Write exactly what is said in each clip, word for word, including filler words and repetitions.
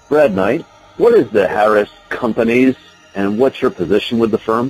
Brad Knight, what is the Harris Companies and what's your position with the firm?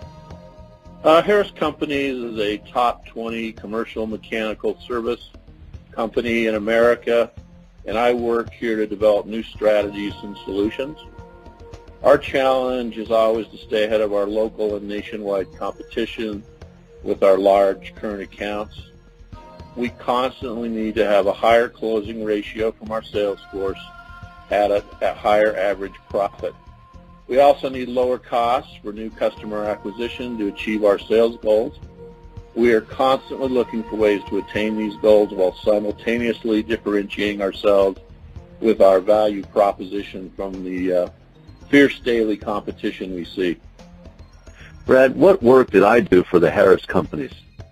Uh, Harris Companies is a top twenty commercial mechanical service company in America, and I work here to develop new strategies and solutions. Our challenge is always to stay ahead of our local and nationwide competition with our large current accounts. We constantly need to have a higher closing ratio from our sales force at a, a higher average profit. We also need lower costs for new customer acquisition to achieve our sales goals. We are constantly looking for ways to attain these goals while simultaneously differentiating ourselves with our value proposition from the uh, fierce daily competition we see. Brad, what work did I do for the Harris Companies?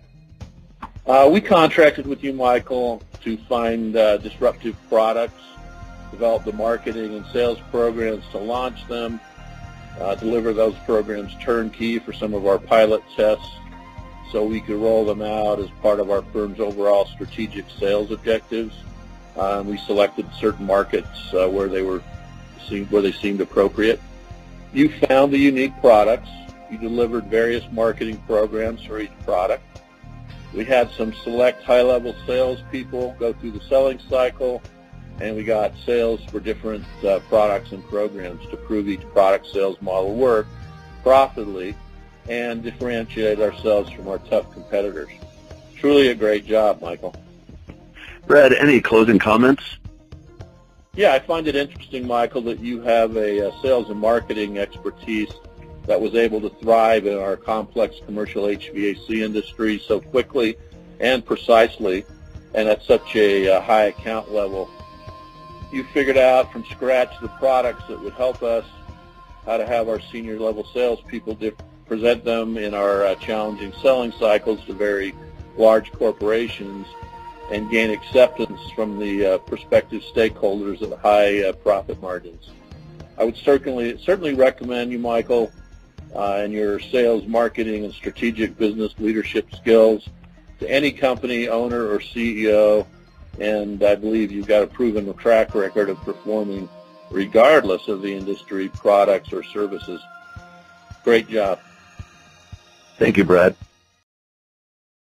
Uh, we contracted with you, Michael, to find uh, disruptive products, develop the marketing and sales programs to launch them, uh, deliver those programs turnkey for some of our pilot tests so we could roll them out as part of our firm's overall strategic sales objectives. Uh, we selected certain markets uh, where they were where they seemed appropriate. You found the unique products. You delivered various marketing programs for each product. We had some select high-level salespeople go through the selling cycle, and we got sales for different uh, products and programs to prove each product sales model worked profitably and differentiate ourselves from our tough competitors. Truly a great job, Michael. Brad, any closing comments? Yeah, I find it interesting, Michael, that you have a, a sales and marketing expertise that was able to thrive in our complex commercial H V A C industry so quickly and precisely and at such a, a high account level. You figured out from scratch the products that would help us, how to have our senior level salespeople present them in our uh, challenging selling cycles to very large corporations and gain acceptance from the uh, prospective stakeholders at high uh, profit margins. I would certainly certainly recommend you, Michael, uh, and your sales, marketing, and strategic business leadership skills to any company owner or C E O, and I believe you've got a proven track record of performing regardless of the industry, products, or services. Great job. Thank you, Brad.